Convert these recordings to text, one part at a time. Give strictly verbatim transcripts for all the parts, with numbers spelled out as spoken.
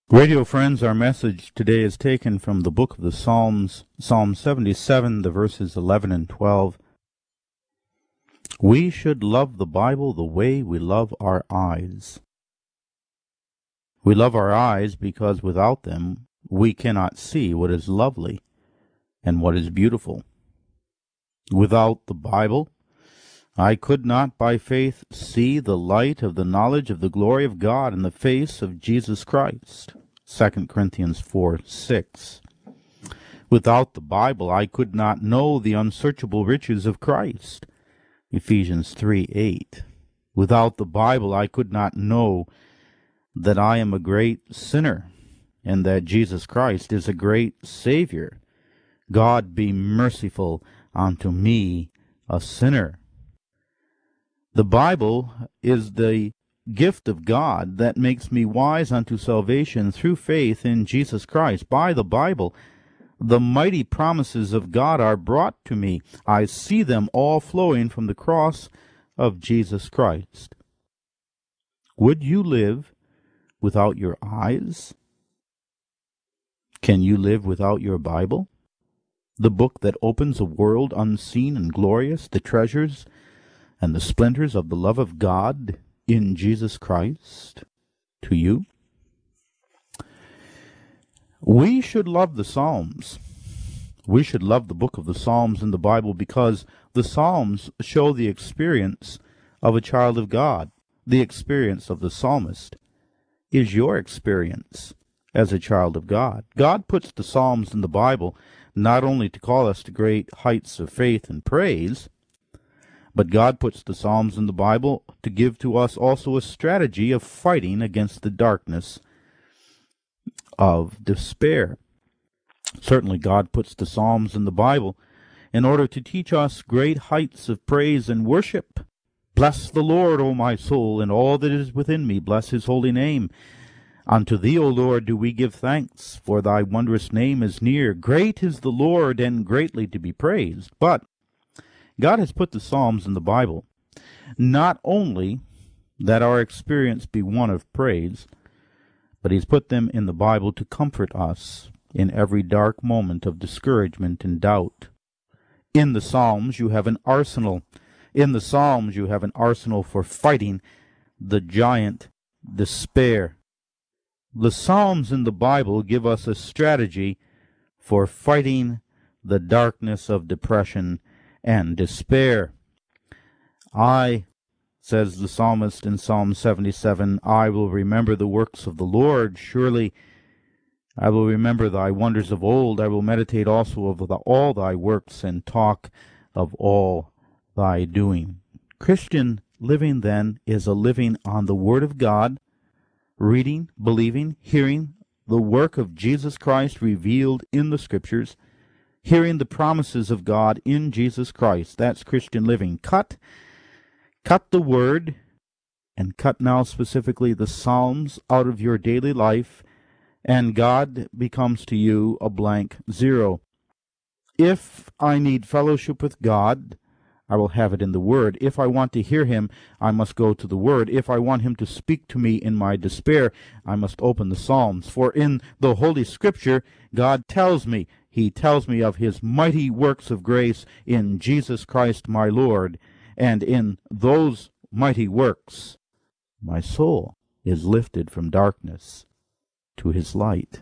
Radio friends, our message today is taken from the book of the Psalms, Psalm seventy-seven, the verses eleven and twelve. We should love the Bible the way we love our eyes. We love our eyes because without them we cannot see what is lovely and what is beautiful. Without the Bible, I could not by faith see the light of the knowledge of the glory of God in the face of Jesus Christ. Second Corinthians four six. Without the Bible, I could not know the unsearchable riches of Christ. Ephesians three eight. Without the Bible, I could not know that I am a great sinner and that Jesus Christ is a great Savior. God be merciful unto me, a sinner. The Bible is the gift of God that makes me wise unto salvation through faith in Jesus Christ. By the Bible, the mighty promises of God are brought to me. I see them all flowing from the cross of Jesus Christ. Would you live without your eyes? Can you live without your Bible? The book that opens a world unseen and glorious, the treasures and the splendors of the love of God in Jesus Christ to you? We should love the Psalms. We should love the book of the Psalms in the Bible because the Psalms show the experience of a child of God. The experience of the psalmist is your experience as a child of God. God puts the Psalms in the Bible not only to call us to great heights of faith and praise, but God puts the Psalms in the Bible to give to us also a strategy of fighting against the darkness of despair. Certainly God puts the Psalms in the Bible in order to teach us great heights of praise and worship. Bless the Lord, O my soul, and all that is within me. Bless his holy name. Unto thee, O Lord, do we give thanks, for thy wondrous name is near. Great is the Lord, and greatly to be praised. But God has put the Psalms in the Bible not only that our experience be one of praise, but he's put them in the Bible to comfort us in every dark moment of discouragement and doubt. In the Psalms you have an arsenal. In the Psalms you have an arsenal for fighting the giant despair. The Psalms in the Bible give us a strategy for fighting the darkness of depression and despair. I, says the psalmist in Psalm seventy-seven, I will remember the works of the Lord. Surely I will remember thy wonders of old. I will meditate also of the, all thy works, and talk of all thy doing. Christian living, then, is a living on the Word of God, reading, believing, hearing the work of Jesus Christ revealed in the Scriptures, hearing the promises of God in Jesus Christ. That's Christian living. Cut, cut the Word, and cut now specifically the Psalms out of your daily life, and God becomes to you a blank zero. If I need fellowship with God, I will have it in the Word. If I want to hear him, I must go to the Word. If I want him to speak to me in my despair, I must open the Psalms. For in the Holy Scripture, God tells me, he tells me of his mighty works of grace in Jesus Christ my Lord. And in those mighty works, my soul is lifted from darkness to his light.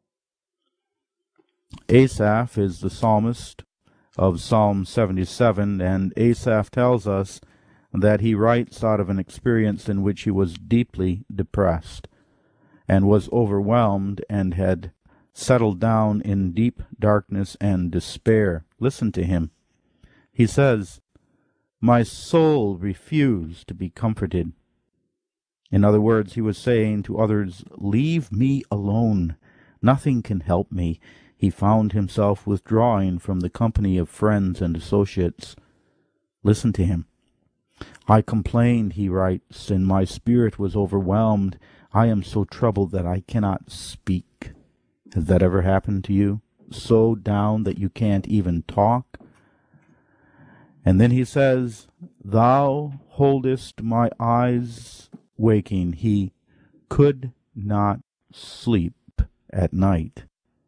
Asaph is the psalmist of Psalm seventy-seven, and Asaph tells us that he writes out of an experience in which he was deeply depressed and was overwhelmed and had settled down in deep darkness and despair. Listen to him. He says, my soul refused to be comforted. In other words, he was saying to others, leave me alone. Nothing can help me. He found himself withdrawing from the company of friends and associates. Listen to him. I complained, he writes, and my spirit was overwhelmed. I am so troubled that I cannot speak. Has that ever happened to you? So down that you can't even talk? And then he says, thou holdest my eyes waking. He could not sleep at night.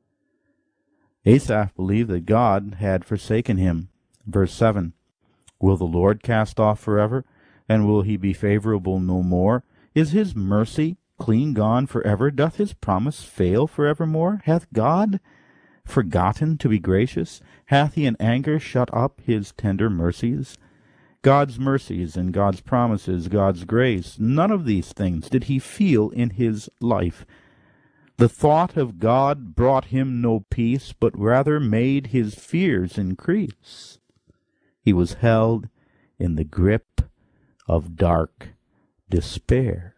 Asaph believed that God had forsaken him. Verse seven, will the Lord cast off forever, and will he be favorable no more? Is his mercy clean gone forever? Doth his promise fail forevermore? Hath God forgotten to be gracious? Hath he in anger shut up his tender mercies? God's mercies and God's promises, God's grace, none of these things did he feel in his life. The thought of God brought him no peace, but rather made his fears increase. He was held in the grip of dark despair.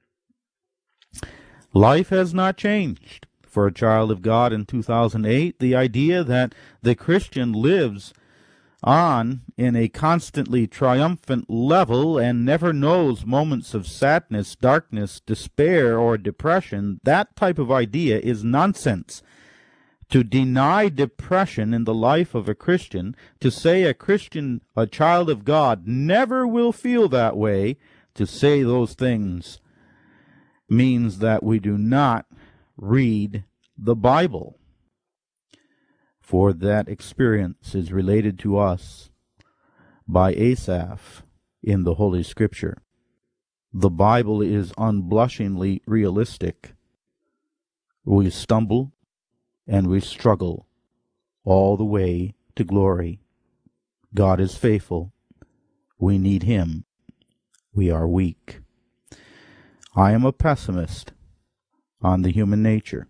Life has not changed for a child of God in two thousand eight. The idea that the Christian lives on in a constantly triumphant level and never knows moments of sadness, darkness, despair, or depression, that type of idea is nonsense. To deny depression in the life of a Christian, to say a Christian, a child of God, never will feel that way, to say those things means that we do not read the Bible. For that experience is related to us by Asaph in the Holy Scripture. The Bible is unblushingly realistic. We stumble and we struggle all the way to glory. God is faithful. We need Him. We are weak. I am a pessimist on the human nature,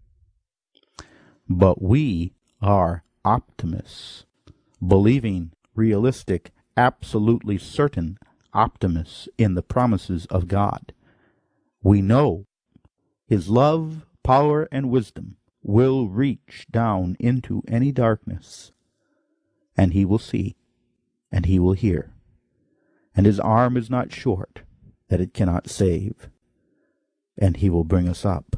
but we are optimists, believing, realistic, absolutely certain optimists in the promises of God. We know His love, power, and wisdom will reach down into any darkness, and He will see, and He will hear, and His arm is not short that it cannot save, and He will bring us up.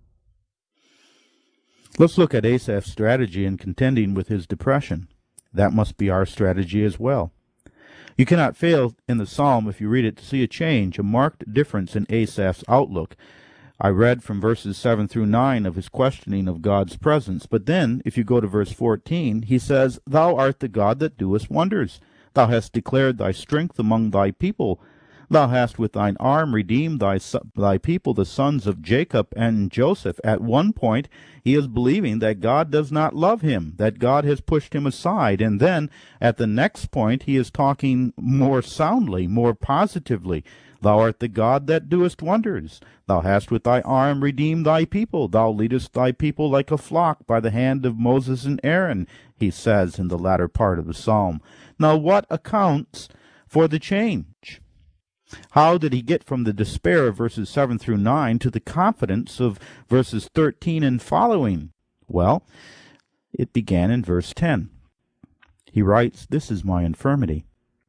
Let's look at Asaph's strategy in contending with his depression. That must be our strategy as well. You cannot fail in the psalm, if you read it, to see a change, a marked difference in Asaph's outlook. I read from verses seven through nine of his questioning of God's presence. But then, if you go to verse fourteen, he says, Thou art the God that doest wonders. Thou hast declared thy strength among thy people. Thou hast with thine arm redeemed thy, thy people, the sons of Jacob and Joseph. At one point, he is believing that God does not love him, that God has pushed him aside. And then, at the next point, he is talking more soundly, more positively. Thou art the God that doest wonders. Thou hast with thy arm redeemed thy people. Thou leadest thy people like a flock by the hand of Moses and Aaron, he says in the latter part of the psalm. Now, what accounts for the change? How did he get from the despair of verses seven through nine to the confidence of verses thirteen and following? Well, it began in verse ten. He writes, This is my infirmity,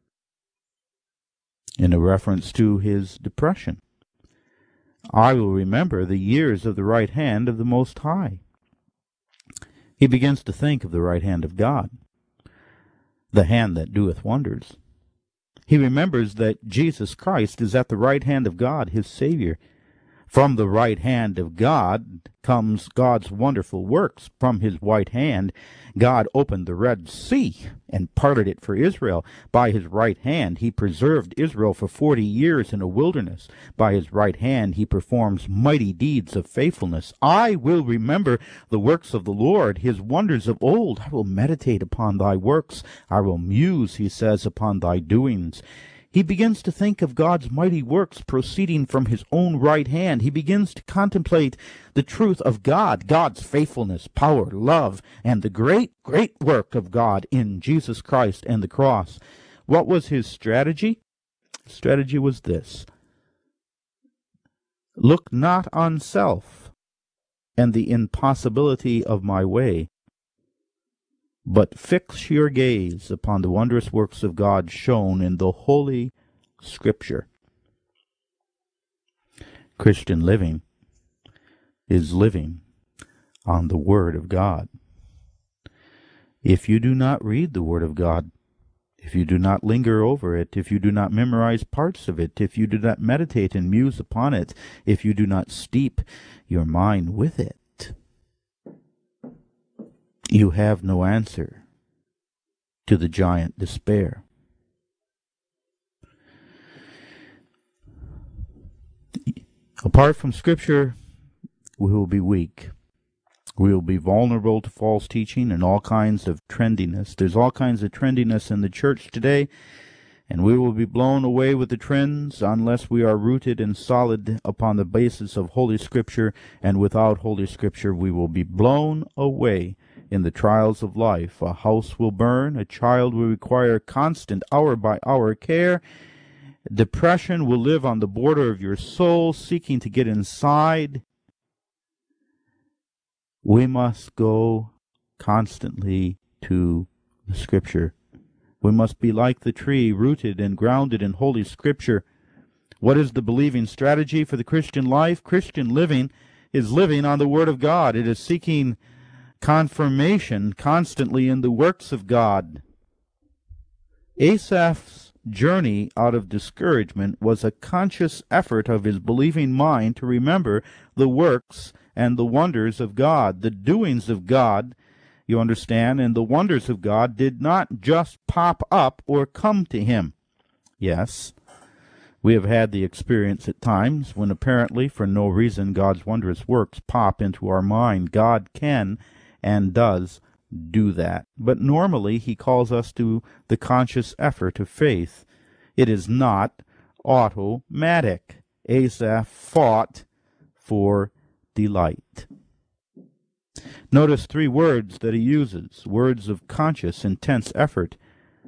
in a reference to his depression. I will remember the years of the right hand of the Most High. He begins to think of the right hand of God, the hand that doeth wonders. He remembers that Jesus Christ is at the right hand of God, his Savior. From the right hand of God comes God's wonderful works. From his right hand, God opened the Red Sea and parted it for Israel. By his right hand, he preserved Israel for forty years in a wilderness. By his right hand, he performs mighty deeds of faithfulness. I will remember the works of the Lord, his wonders of old. I will meditate upon thy works. I will muse, he says, upon thy doings. He begins to think of God's mighty works proceeding from his own right hand. He begins to contemplate the truth of God, God's faithfulness, power, love, and the great, great work of God in Jesus Christ and the cross. What was his strategy? His strategy was this: look not on self and the impossibility of my way, but fix your gaze upon the wondrous works of God shown in the Holy Scripture. Christian living is living on the Word of God. If you do not read the Word of God, if you do not linger over it, if you do not memorize parts of it, if you do not meditate and muse upon it, if you do not steep your mind with it, you have no answer to the giant despair. Apart from Scripture, we will be weak. We will be vulnerable to false teaching and all kinds of trendiness. There's all kinds of trendiness in the church today, and we will be blown away with the trends unless we are rooted and solid upon the basis of Holy Scripture, and without Holy Scripture we will be blown away in the trials of life. A house will burn, a child will require constant hour-by-hour care, depression will live on the border of your soul, seeking to get inside. We must go constantly to the Scripture. We must be like the tree, rooted and grounded in Holy Scripture. What is the believing strategy for the Christian life? Christian living is living on the Word of God. It is seeking confirmation constantly in the works of God. Asaph's journey out of discouragement was a conscious effort of his believing mind to remember the works and the wonders of God. The doings of God, you understand, and the wonders of God did not just pop up or come to him. Yes, we have had the experience at times when apparently for no reason God's wondrous works pop into our mind. God can and does do that. But normally he calls us to the conscious effort of faith. It is not automatic. Asaph fought for delight. Notice three words that he uses, words of conscious, intense effort.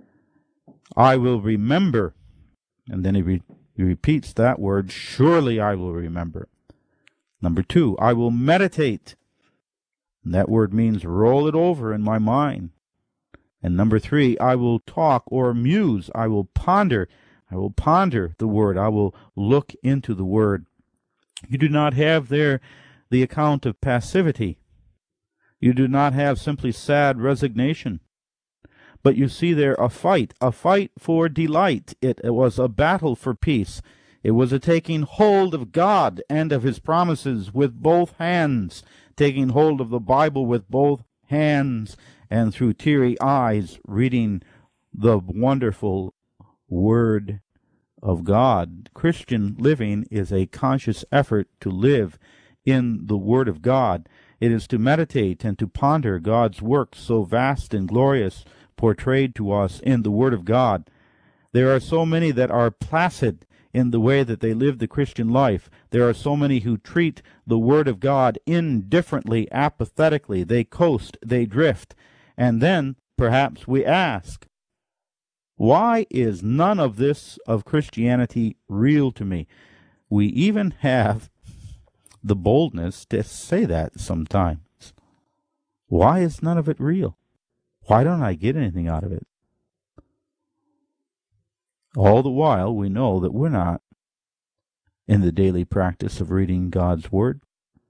I will remember. And then he, re- he repeats that word, surely I will remember. Number two, I will meditate. And that word means roll it over in my mind. And number three, I will talk or muse. I will ponder. I will ponder the word. I will look into the word. You do not have there the account of passivity. You do not have simply sad resignation. But you see there a fight, a fight for delight. It, it was a battle for peace. It was a taking hold of God and of his promises with both hands, taking hold of the Bible with both hands, and through teary eyes reading the wonderful Word of God. Christian living is a conscious effort to live in the Word of God. It is to meditate and to ponder God's works so vast and glorious portrayed to us in the Word of God. There are so many that are placid in the way that they live the Christian life. There are so many who treat the Word of God indifferently, apathetically. They coast, they drift. And then, perhaps, we ask, why is none of this of Christianity real to me? We even have the boldness to say that sometimes. Why is none of it real? Why don't I get anything out of it? All the while, we know that we're not in the daily practice of reading God's Word.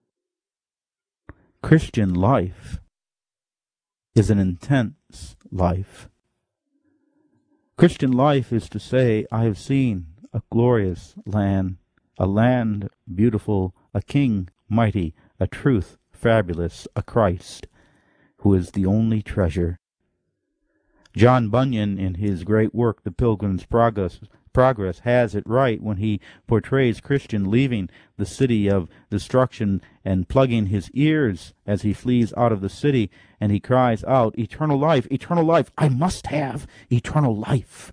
Christian life is an intense life. Christian life is to say, I have seen a glorious land, a land beautiful, a king mighty, a truth fabulous, a Christ who is the only treasure. John Bunyan, in his great work, The Pilgrim's Progress, Progress, has it right when he portrays Christian leaving the city of destruction and plugging his ears as he flees out of the city, and he cries out, eternal life, eternal life, I must have eternal life.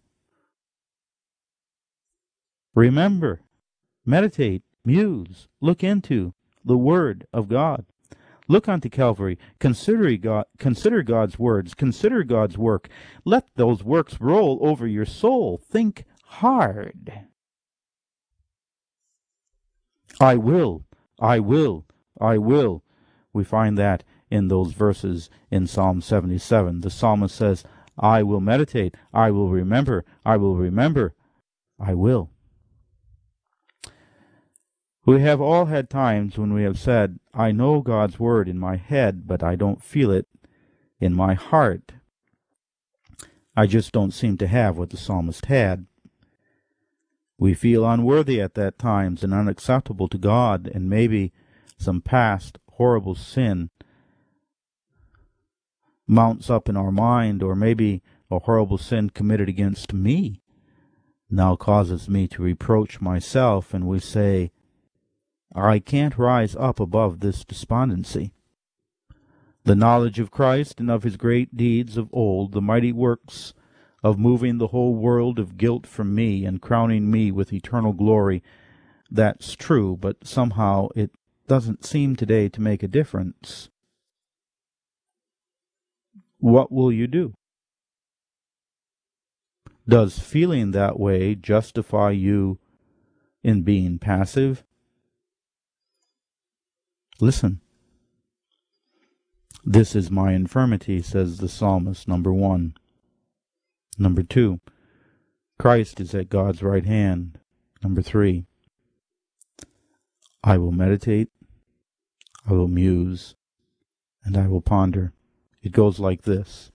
Remember, meditate, muse, look into the Word of God. Look unto Calvary. Consider, God, consider God's words. Consider God's work. Let those works roll over your soul. Think hard. I will, I will, I will. We find that in those verses in Psalm seventy-seven. The psalmist says, I will meditate. I will remember. I will remember. I will. We have all had times when we have said, I know God's Word in my head, but I don't feel it in my heart. I just don't seem to have what the psalmist had. We feel unworthy at that times and unacceptable to God, and maybe some past horrible sin mounts up in our mind, or maybe a horrible sin committed against me now causes me to reproach myself, and we say, I can't rise up above this despondency. The knowledge of Christ and of his great deeds of old, the mighty works of moving the whole world of guilt from me and crowning me with eternal glory, that's true, but somehow it doesn't seem today to make a difference. What will you do? Does feeling that way justify you in being passive? Listen. This is my infirmity, says the psalmist, number one. Number two, Christ is at God's right hand. Number three, I will meditate, I will muse, and I will ponder. It goes like this.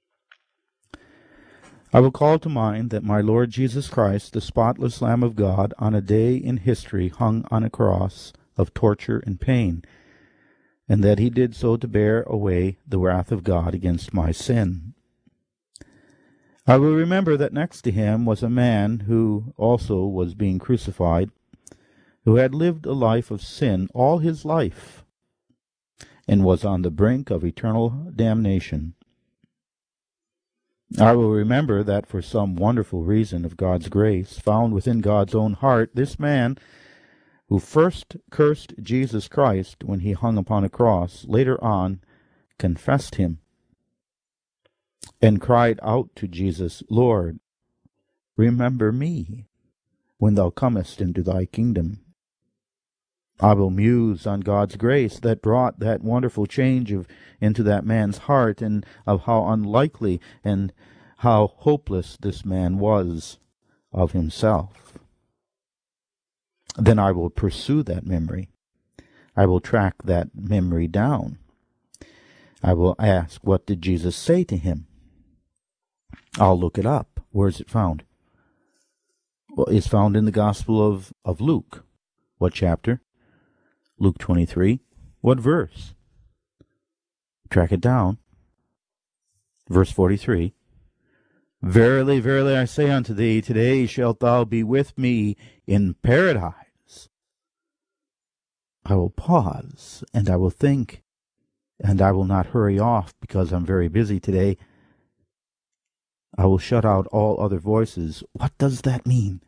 I will call to mind that my Lord Jesus Christ, the spotless Lamb of God, on a day in history hung on a cross of torture and pain, and that he did so to bear away the wrath of God against my sin. I will remember that next to him was a man who also was being crucified, who had lived a life of sin all his life, and was on the brink of eternal damnation. I will remember that for some wonderful reason of God's grace, found within God's own heart, this man, who first cursed Jesus Christ when he hung upon a cross, later on confessed him and cried out to Jesus, Lord, remember me when thou comest into thy kingdom. I will muse on God's grace that brought that wonderful change of, into that man's heart, and of how unlikely and how hopeless this man was of himself. Then I will pursue that memory. I will track that memory down. I will ask, what did Jesus say to him? I'll look it up. Where is it found? Well, it's found in the Gospel of, of Luke. What chapter? Luke twenty-three. What verse? Track it down. Verse forty-three. Verily, verily, I say unto thee, today shalt thou be with me in paradise. I will pause, and I will think, and I will not hurry off because I'm very busy today. I will shut out all other voices. What does that mean?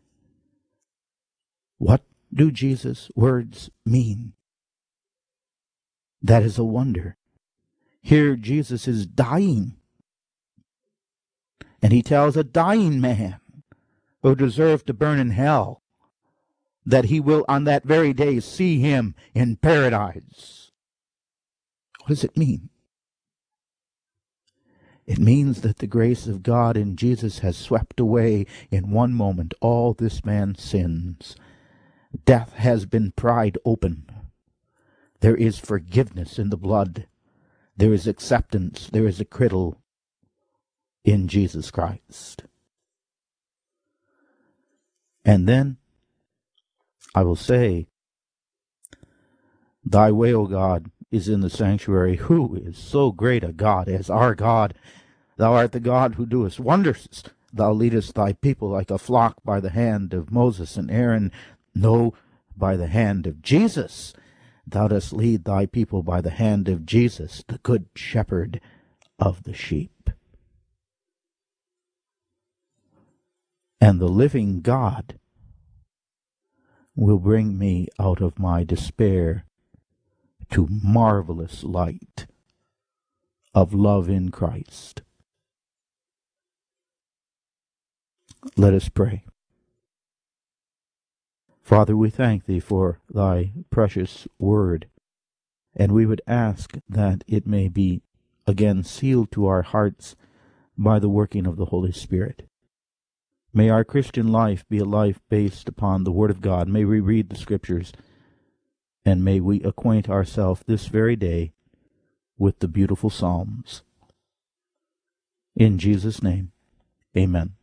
What do Jesus' words mean? That is a wonder. Here Jesus is dying. And he tells a dying man who deserved to burn in hell that he will on that very day see him in paradise. What does it mean? It means that the grace of God in Jesus has swept away in one moment all this man's sins. Death has been pried open. There is forgiveness in the blood. There is acceptance. There is acquittal in Jesus Christ. And then I will say, Thy way, O God, is in the sanctuary. Who is so great a God as our God? Thou art the God who doest wonders. Thou leadest thy people like a flock by the hand of Moses and Aaron. No, by the hand of Jesus. Thou dost lead thy people by the hand of Jesus, the good shepherd of the sheep. And the living God will bring me out of my despair to marvelous light of love in Christ. Let us pray. Father, we thank thee for thy precious word, and we would ask that it may be again sealed to our hearts by the working of the Holy Spirit. May our Christian life be a life based upon the Word of God. May we read the Scriptures, and may we acquaint ourselves this very day with the beautiful Psalms. In Jesus' name, Amen.